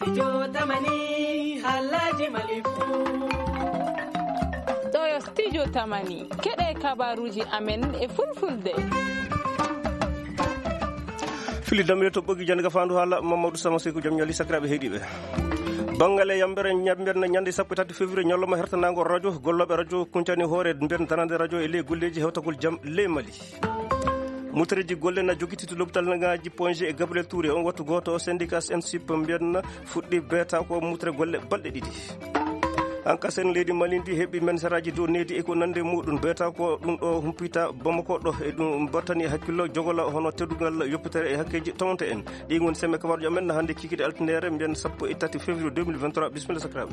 Studio Tamani Halaji Malifu. Toyo Studio Tamani kede kabaruji amen e fulfulde. Fili dammi to bogi janga fandu hala Mamadou Sama Sekou jam nyali sakrabe hedibe. Bangale yambere nyande sappo tati février nyalloma hertanango radio gollobe radio kuntani hore ben tanande radio e le golleji hewtagol jam le Mali. Mutreji golle na jogiti to lopital ngaji ponje e Gabriel Touré on wattu goto syndicat NCP mbiyan fuddi beta ko mutre golle balde didi. Anka sen leydi malindi hebi men saraji do nedi e ko nande mudun beta ko dum do humpita Bamako do e dum bartani hakkillo jogola hono teddugal yoppitere e hakkeji tonte en di ngon semme kabarjo men hande kikide altindere mbiyan sappo e tati février 2023 bismillah sakrabe.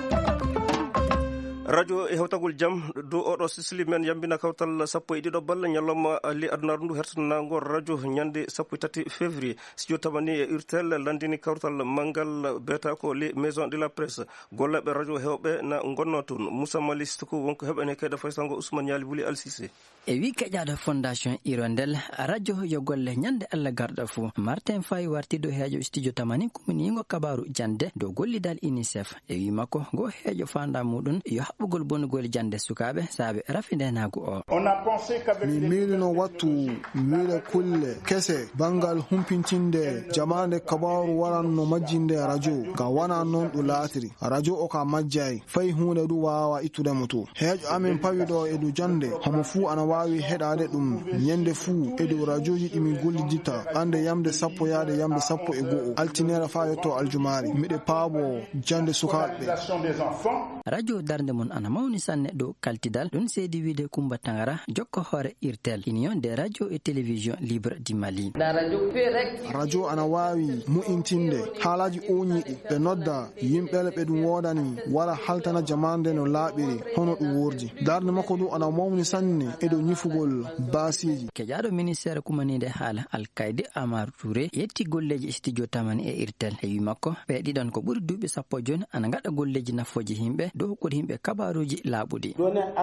Radio e hewtagol jam do odo sisli men yambina kawtal sappo e dido balla nyalloma ali aduna rundu hertanango radio nyande sappo tati février studio Tamani e urtel landini kawtal mangal beta ko les maison de la presse gollabe radio hewbe na gonnotun Moussa Malist ko wonko hebene kayda faysango Ousmane Yali Buli Al Cissé e wi kajada fondation Irondel radio yo golle nyande alla garda fu Martin Fay wartido heejo studio Tamani kumini ngo kabaru jande do gollidal UNICEF e wi makko go heejo fanda mudun yo habbugol bonugol jande sukabe sabe rafinde nago o mi milino wattu wile kulle kese bangal humpintinde jamande kabaru waranno majjinde radio ga wana non do latiri radio o ka majjay fay hunde du wawa itude mutu heejo amin pawido e du jande homo fu ana wawi hedade dum nyende fu e du radioji dimi gollidita ande yamde sappo yaade yamde sappo e goo altinera fayoto aljumari mide paabo jande sukabe radio darnde mon ana mawni sanne do kaltidal don seedi wiide Kumba Tangara jokko hore Irtel Union des radio et télévision libre du Mali radio ana wawi mu'intinde halaji onyidi be nodda yimbele be dum wodani wala haltana jamande no laabiri hono dum wordi darnde makko du ana mawni sanne e do nyifugol basiji ke jaado ministère kumanide hala alkaide Amar Touré yetti golleji studio Tamani e Irtel e wi makko be didon ko buri duubi sappo joni ana ngada golleji nafoji himbe do ko himbe kabaruji laabudi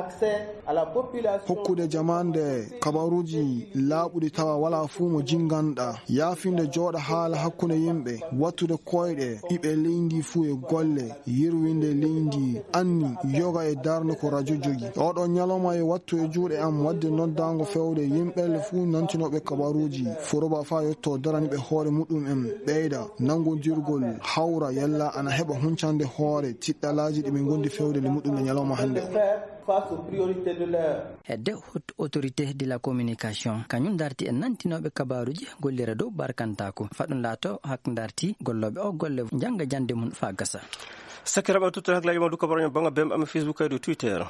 hokkude jamande kabaruji laabudi tawa wala fu mo jinganda yafinde joda hala hakkunde yimbe wattude koyde ibe leydi fu e golle yirwinde leydi anni yoga e darne ko radio jogi odo nyaloma e wattu e juude am wadde noddango fewde yimbe fu nantinobe kabaruji foroba fa yotto darani be hoore mudum em beyda nangodirgol hawra yalla ana heba huncande hoore tiddalaji di be gondi fewde le mudum nyaloma hande face aux priorités de l'heure. Hedde haute autorité de la communication kanyum darti en nantinobe kabaruji gollira do barkantako fadun lato hak darti gollobe o golle janga jande mun fa gasa sakirabe tutto haklaji mo du kabaru banga bem am Facebook e Twitter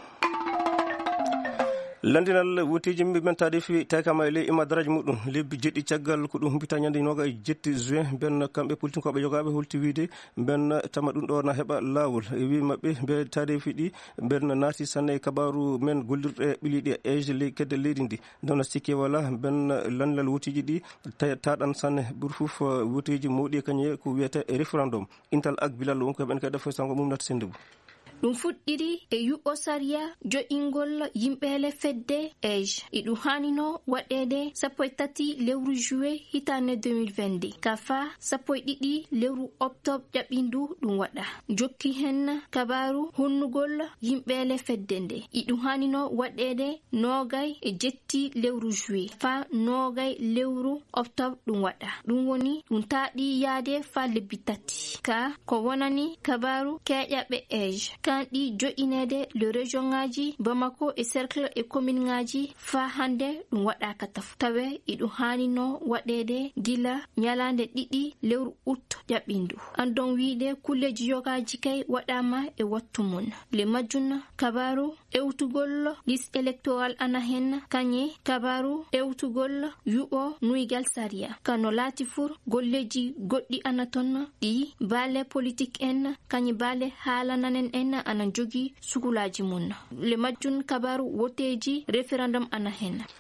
landinal wotiji men tadi fi takama le ima daraj mudum lebbi jeddi caggal ko dum humpita nyande noga e jetti juin ben kambe politique ko be jogabe hulti wiide ben tama dum do na heba lawol e wi mabbe be tadi fi di ben nati sanne kabaru men gollirde bilidi e le kedde ledindi dona sikki wala ben landal wotiji di tadan sanne burfuf wotiji modi kanye ko wiete referendum intal ak bilal won ko ben ka defo sango mum nat sendu dum fuddiri e yuɓɓo sariya jo'ingol yimɓeele fedde age iɗum hanino waɗede 13 lewru juillet hitande 2022 kafa 12 lewru octobre ƴaɓindu ɗum waɗa jokki hen kabaru honnugol yimɓeele fedde nde iɗum hanino waɗede nogay e jetti lewru juillet fa nogay lewru octobre ɗum waɗa ɗum woni ɗum taaɗi yaade fa lebbi tati ka ko wonani kabaru keƴaɓe age kandi jo'inede le région ngaji Bamako e cercle e commune ngaji fa hande dum wada kataf tawe idum hanino wadede gila nyalande didi lewru août jabindu andon wiide kulleji yogaji kay wadama e wattu mun le majjuna kabaru ewtugol liste électoral ana hen kanye kabaru ewtugol yubo nuigal saria kano latifur golleji goddi anaton di bale politique en kanye bale halananen en ana jogi sukulaji mun le majjun kabaru woteji referendum ana hen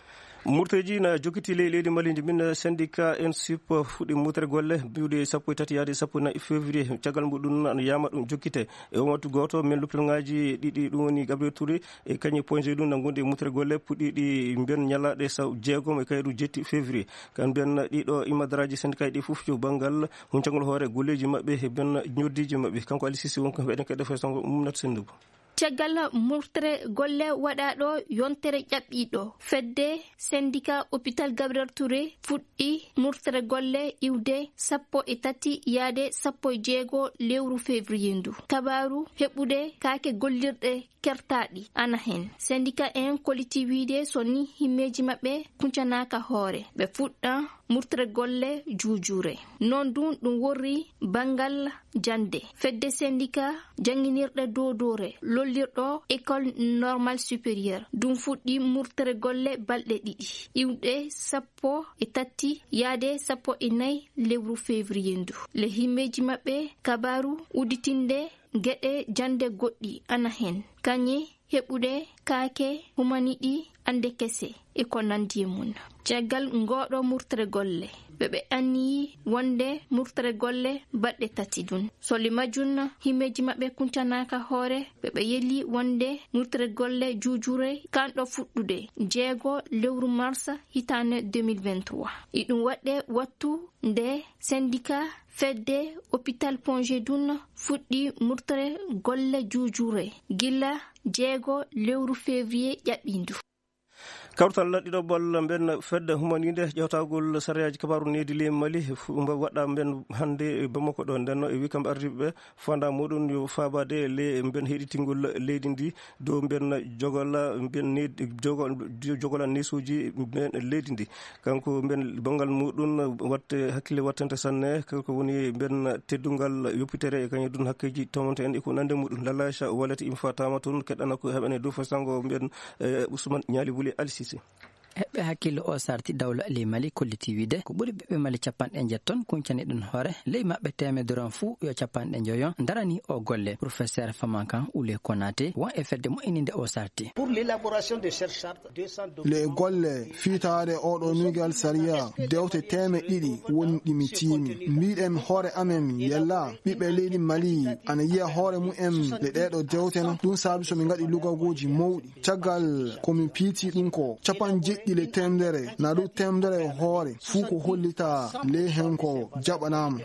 murteji na jokiti leydi malidi min syndicat NSUP fuɗi mutere golle biwde 13 yaade 14 février caggal muɗum no yama ɗum jokkite e wattu goto min luptangaji ɗiɗi ɗum woni Gabriel Touré e kañi pointé ɗum nangude mutere golle puɗɗiɗi mbiyen ñalaɗe saw jeegom e kayru jetti février kan mbiyen ɗiɗo imadaraji syndicat ɗi fof jo banggal huncagol hoore golleji mabɓe e ben ñoddiji mabɓe kanko Ali Sisi wonko heɓeɗen kede fay sango mumnat sendugo caggal murtere golle waɗaɗo yontere ƴaɓɓiɗo fedde syndicat hôpital Gabriel Touré fuɗɗi murtere golle iwde 13 yaade 16 lewru février ndu kabaru heɓude kaake gollirɗe kertaɗi ana hen syndicat en koliti wiide soni himmeji mabɓe kuncanaka hoore ɓe fuɗɗa murtere golle juujure non ɗum worri bangal jande fedde syndicat janginirɗe dodore lollirɗo école normale supérieure ɗum fuɗɗi murtere golle balɗe ɗiɗi iwɗe 13 yaade 14 lewru février ndu le himmeji mabɓe kabaru uditinde geɗe jande goɗɗi ana hen kañe heɓude kaake humaniɗi ande kese e ko nandi mun caggal ngoɗo murtere golle ɓe anniyi wonde murtere golle baɗɗe tati dun soli majun himmeji maɓɓe kuncanaka hoore ɓe yelli wonde murtere golle juujure kanɗo fuɗɗude 6 lewru mars hitane 2023 iɗum waɗɗe wattu nde syndicat fedde hôpital Pongé dun fuɗɗi murtere golle juujure gilla 6 lewru février ƴaɓɓindu kawtal ɗiɗoɓol mben fedde humanide ƴewtagol sariyaji kabaru nedi le Mali waɗɗa mben hande Bamako ɗo ndenno e wi kamɓe ardiɓeɓe fanda muɗum yo fabade le mben heɗitingol leydi ndi dow mben jogola nesuji mben leydi ndi kanko mben bongal muɗum watte hakkille wattante sanne ko woni mben teddungal yoppitere e kañum ɗum hakkeji tamonte en eko nande muɗum lalacha walati im fatama toon keɗɗana ko heɓene dow fasango mben Ousmane Ñali Wuli Alisisi heɓɓe hakkille o sarti dawla ley Mali kolliti wiide ko ɓuri ɓiɓɓe Mali 70 kuncani ɗum hoore ley maɓɓe temedere fuu yo 90 darani o golle professeur Famankan Oulé Konaté won e fedde moƴƴininde o sarti le golle fiitade oɗo nugal sariya dewte 200 woni ɗimitimi mbiɗen hoore amen yella ɓiɓɓe leydi Mali ana yiya hoore mumen le ɗeɗo dewten ɗum saabi somi gaɗi lugagoji mawɗi caggal komi piiti ɗum ko ile temdere na ɗum temdere hoore fuu ko hollita le hen ko jaɓanama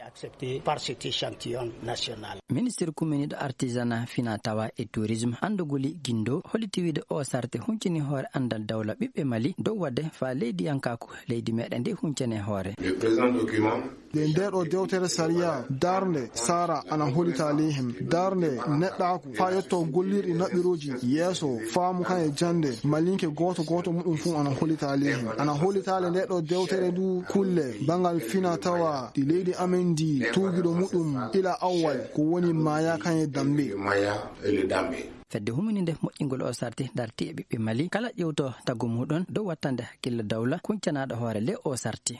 ministre commune ɗo artisanat fina tawa e tourisme andugoli guindo holliti wiide o sarte huncini hoore andal dawla ɓiɓɓe Mali dow wadde fa leydi yankaku leydi meɗen nde huncane hoore le ndeɗo dewtere sariya darde sara ana hollita le hen darde neɗɗaku fa yetto gollirɗi naɓɓiroji yeeso faamu kan e jande malinke goto muɗum fu ana hollita le hen ana hollita le ndeɗo dewtere du kulle bangal fina tawa ɗi leydi amen di tugiɗo muɗum ila awwal ko woni maya kan e dambe fedde humininde moƴƴingol o sarti darti e ɓiɓɓe Mali kala ƴewto taggu muɗon dow wattande hakkille dawla kuncanaɗo hoore le o sarti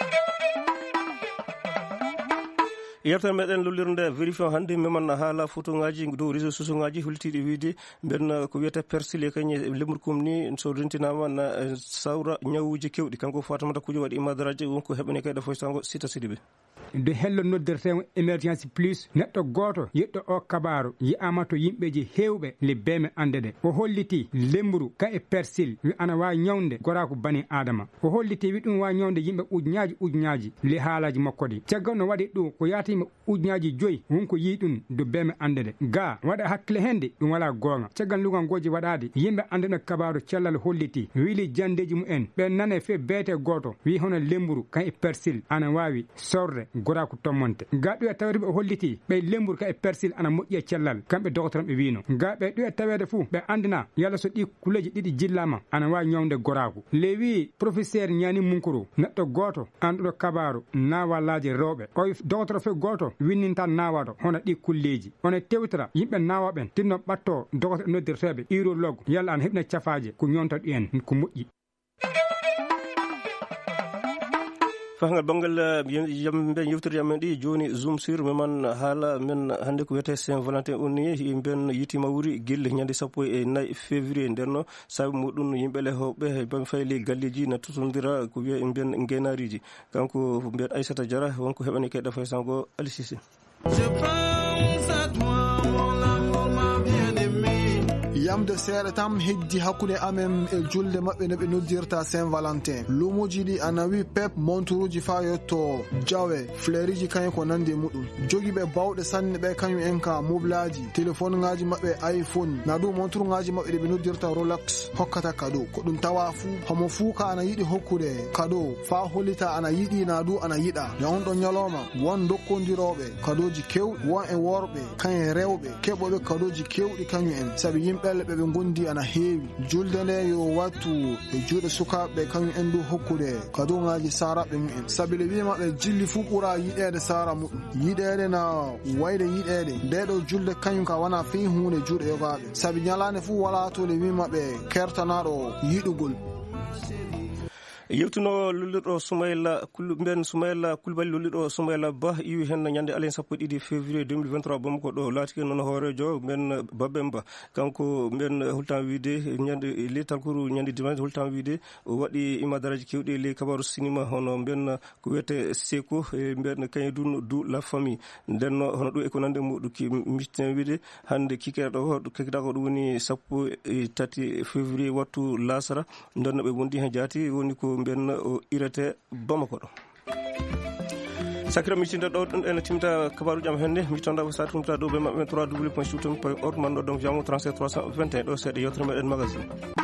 yerta meɗen lollirde vérifiant hannde meman haala photoŋaji dow réseau sociaux ŋaji holtiɗi wiide mben ko wiyete persil e kañe lemru kum ni so rentinama na sawra ñawuji kewɗi kanko fatamata kujo waɗi imadaraji wonko heɓani kayɗa foy sango Sita Sidibé de hello noddertemo émergence plus neɗɗo goto yeɗɗo o kabaru yiyama to yimɓeji hewɓe le beme andede o holliti lembru ka e persil wi ana wawi ñawde gorako bani adama o holliti wi ɗum wawi ñawde yimɓe ujuñaji le haalaji makko ɗi caggal no waɗi ɗum ko yatima ujuñaji 5 wonko yi ɗum do beme andede ga waɗa hakkille hende ɗum wala gonga caggal lugal goji waɗade yimɓe andeno kabaru cellal holliti wili jandeji mumen ɓe nane fe beete goto wi hono lembru ka e persil ana wawi sorde gorako tommonte ga ɗo e tawriɓe o holliti ɓe lemburu ka e persil ana moƴƴi e cellal kamɓe doctoran ɓe wino ga ɓe ɗo e tawede fuu ɓe andina yalla so ɗi kuleji ɗiɗi jillama ana wawi ñawde gorako le wi professeur Ñani Munkuru neɗɗo goto anduɗo kabaru nawallaji rewɓe o docteur fe goto winninta nawaɗo hono ɗi kulleji one tewtira yimɓe nawaɓen tinno ɓatto docteur noddirteɓe urologue yalla ana heɓina cafaje ko ñonta ɗi en ko moƴƴi fahangal bangal yambe yewtere amen ɗi joni zoom sur meman haala men hande ko wiyete Saint Valentin onni yimɓen yitima wuri guille ñande 14 février ndenno saabi muɗum yimɓele hewɓe bam fayli galleji na tutodira ko wiye mbiyen ngenariji kanko mbiyen Aissata Diarra wonko heɓani kayɗa fay sango Ali Cissé. yamde seeɗa tam heddi hakkude amen e julde maɓɓe no ɓe noddirta Saint Valentin. Lumoji ɗi anawi pep monturuji fa yetto jawe fleuriji kañum ko nandi muɗum jogiɓe bawɗe sanne ɓe kañum en ka moblaji téléphone ngaji maɓɓe iPhone na ɗum montur ngaji maɓɓe ɗe ɓe noddirta Rolex hokkata cadeau ko ɗum tawa fu homo fu ka ana yiɗi hokkude cadeau fa hollita ana yiɗi na ɗum ana yiɗa ya on ɗon ñalawma won dokkodiroɓe cadeauji kewɗi won e worɓe kañum rewɓe keɓoɓe cadeauji kewɗi kañum en saabi yimɓe ɓe gondi ana heewi julde nde yo wattu e juuɗe sukaɓe kañum en du hokkude cadeau ngaji saraɓe mumen saabi le wima ɓe jilli fu ɓuura yiɗede sara muɗum yiɗede na wayde yiɗede ndeɗo julde kañum ka wana fi hunde juuɗe yogaɓe saabi ñalande fu wala to le wima ɓe kertanaɗo yiɗugol. yewtuno lullirɗo Soumaïla mben Soumaïla Coulibaly lullirɗo Soumaïla Ba iwi hen ñande alen 1 février 2023 Bamako ɗo laatike noon hoorejo men Babemba kanko mben hultan wiide ñande le tankuru ñande dimanche hultan wiide o waɗi imadaraji kewɗi le kabaru cinéma hono mben ko wiyete Seko e mben kañum dun du la famille ndenno hono ɗum e ko nande muɗum ki misten wiide hande kikiraɗo ko ɗum woni 13 février wattu lasara ndenno ɓe wondi hen jaati woni ko mben o irete Bamako ɗo. sakira mitinde ɗo ɗum ene timta kabaruji am henne mi tonda ko sa tumta dow ɓe maɓɓe 3w.shooting.org man ɗo donc jamu 37 321 ɗo seeɗa yewtere meɗen magazine.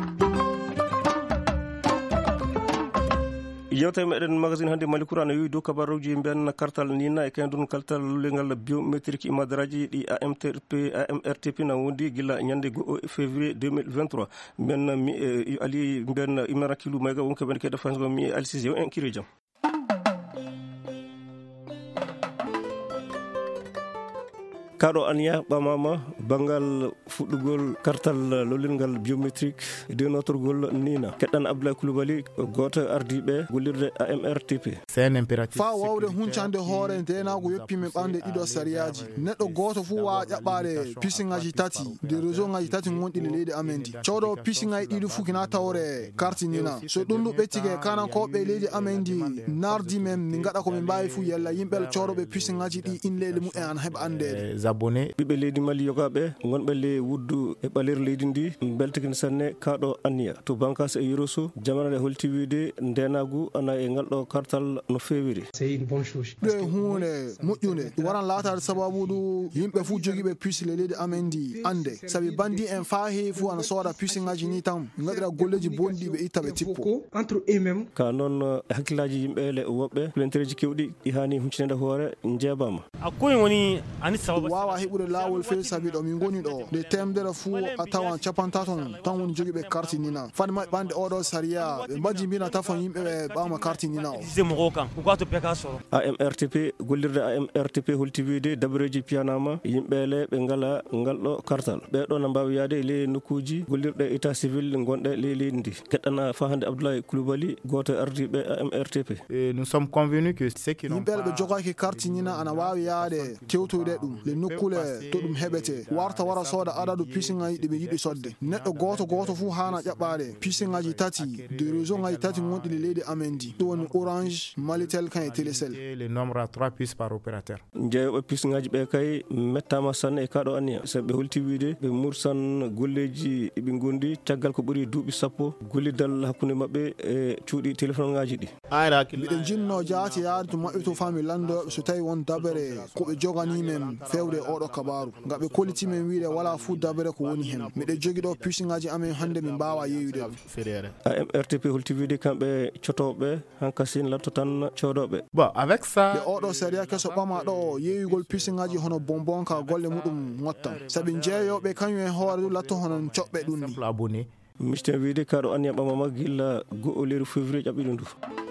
yewtere meɗen magazine hannde Malikoura no wi dow kabaruji mbiyan kartal nina e kañum kaltal lullegal biométrique imadaraji ɗi AMRTP na wondi gila ñande 1 février 2023 mbiyan mi ali mbiyan imara kilu mayga wonko ɓen keɗa fasgo mi Ali Cissé en kiri jam. kaɗo aniya ɓamama bangal fuɗɗugol kartal lollingal biométrique de notre gol nina keɗɗan Abdoulaye Coulibaly goto ardiɓe gollirde AMRTP c'est un impératif fa wawde huncande hoore ndenago yoppimi ɓamde ɗiɗo sariyaji neɗɗo goto fu wawa ƴaɓɓade pisingaji tati de réseau ngaji tati gonɗi le leydi amen di cewɗo pisingaji ɗiɗi fu kina tawre carte nina so ɗum ɗum ɓettike kanankoɓe leydi amen di nardi men min gaɗa komin mbawi fu yalla yimɓe cewɗoɓe pisingaji ɗi inleydi mumen an heɓa andede abonné ɓiɓɓe leydi Mali yogaɓe gonɓe le wuddu e ɓalir leydi ndi beltikini sanne kaɗo anniya to bankas e yoroso jamanade holti wiide ndenagu ana e ngal ɗo kartal no fewiri c'est une bonne chose ɗe hunde moƴƴude waran latade sababu ɗu yimɓe fu joguiɓe puce le leydi amen ndi ande saabi bandi en fa heewi fu ana sooda pucingaji ni tan gaɗira golleji bonɗi ɓe itta ɓe tippo entre eux même ka noon hakkillaji yimɓe le woɓɓe plantereji kewɗi ɗi hani huccinede hoore jeebama akkoye woni ani sababu wawa heɓude lawol fewi saabi ɗo min goni ɗo nde temdere fuu a tawan capantaton tan woni joguiɓe carte nina fade mabɓe ɓande oɗo saria ɓe mbaji mbina tafon yimɓe ɓe ɓama carte nina o AMRTP gollirde AMRTP holti wiide dabareji piyanama yimɓele ɓe ngala ngal ɗo kartal ɓeɗo na mbawi yaade le nokkuji gollirɗe état civil gonɗe le leydi ndi keɗɗana fa hande Abdoulaye Coulibaly goto ardiɓe AMRTP nous sommes convenus que ce qui yimɓele ɓe jogaki carte nina ana wawi yaade tewtoyde ɗum le nokkule to ɗum heɓete warta wara sooda adadu pisingaji ɗi ɓe yiɗi sodde neɗɗo goto fu hana ƴaɓɓade pisingaji tati de réseau ngaji tati gonɗi le leydi amen di ɗum woni Orange Malitel kan e Télécell le nombre à 3 puces par opérateur jeeyoɓe pisingaji ɓe kay mettama sanne e kaɗo anniya sabi ɓe holti wiide ɓe mursan golleji ɓe gondi caggal ko ɓuuri duuɓi 10 gollidal hakkude mabɓe e cuuɗi téléphone ngaji ɗi mbiɗen jinno jaati yaade to mabɓe to fami landoɓe so tawi won dabere koɓe joganimen fewde oɗo kabaru ngam ɓe kollitimen wiide wala fu dabere ko woni hen miɗe jogui ɗo pucingaji amen hande min mbawa yeeyude AMRTP holti wiide kamɓe cotoɓe hankasin latto tan codoɓe bon avec ça ɓe oɗo séria keso ɓama ɗo yeeyugol pucingaji hono bonbon ka golle muɗum ngottan saabi jeeyoɓe kañum e hoore ɗum latto hono coɓɓe ɗum ni misten wiide kaɗo anniya ɓamama gilla 1 février ƴaɓɓiɗo ndu